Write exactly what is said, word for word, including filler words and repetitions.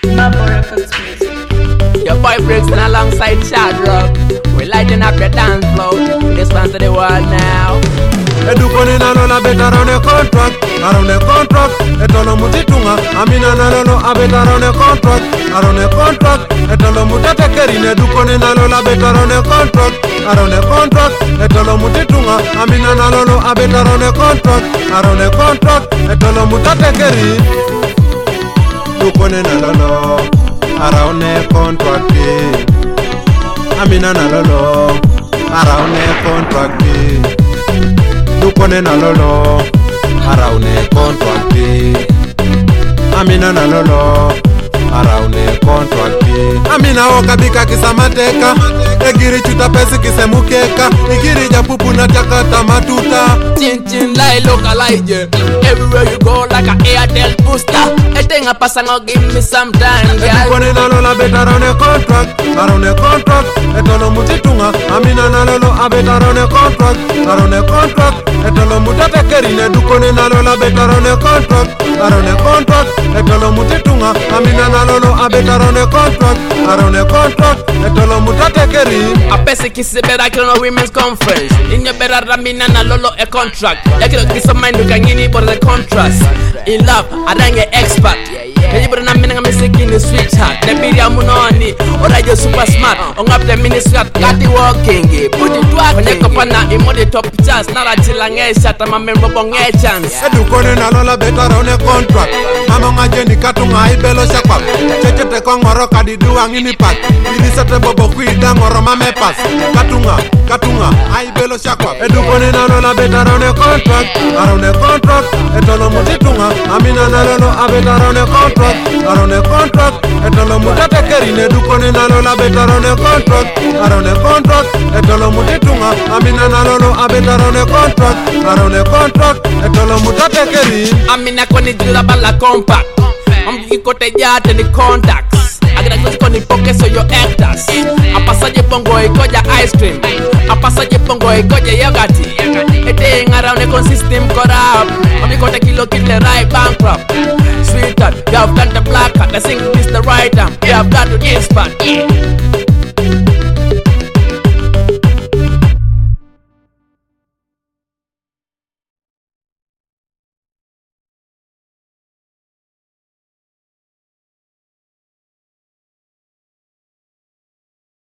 Bubble Records music. Your boy Brixton alongside Chad Rock. We're lighting up your dance floor. This one to the world now. Edukoni nalola betarone contract, arone contract, etolo mutitunga, amina nalolo abetarone contract, arone contract, etolo mutatekerine edukoni nalola betarone contract, arone contract, etolo mutitunga, amina nalolo abetarone contract, arone contract, etolo mutatekeri. Dukoni nalolo, arone contract, amina nalolo, arone contract. Dukone na lolo, araune contracti. Amina na lolo, araune contracti. Amina okabika kisamateka, egiri chuta pesi kisemukeka, igiri japupu na takata matuta. Chin chin lai localize. Everywhere you go like a Airtel booster. Etenga pasa no give me some time, girl. Dukone na lola betarone contract, araune contract. Etolo mutitunga, amina na lolo abetarone contract, araune contract. Etolo mutatekerine dukone nalola betarone contract, arone contract. Etolo mutitunga, amina nalolo abetarone contract, arone contract. Etolo mutatekeri. A pesi kisi bera kilo no women's conference. Inyo bera ramina nalolo a contract. Yakilo kisa mind ukangini por the contrast. In love, adange expert. Kaya bro na mina music in the sweetheart. Nebiri amunoni, ora yo super smart. Ongap the ministrat, kati walking. Put it to work, kwenye kopana imodi top chance. Nara chilangesha, tama membo bonge chance. Edukone nalola betarone contract. Mama ngajeni katunga ibelo shakwap. Chechete kwa ngoro kadidu angini pat. Ilisate bobo kuida ngoro mame pas. Katunga, katunga, aibelo shakwap. Edukone nalola betarone contract. Arone contract, etolo mutitunga. Amina nalolo abetarone contract. Arone contract, etolo mutatekerine dukone nalola betarone contract, arone contract, etolo mutitunga, amina nalolo abetarone contract, arone contract, etolo mutatekeri. Amina koni jula bala compact. Mambu kote jate ni contacts. Agina kuzi koni poke so yo actors. Apasaje bongo ikoja ice cream. Apasaje bongo ikoja yogati. Ete ngaraune kon system corrupt. Mami kote kilo kile right bankrupt. Sweetheart, you have got the black card. I sing this the right time. You have got to this part.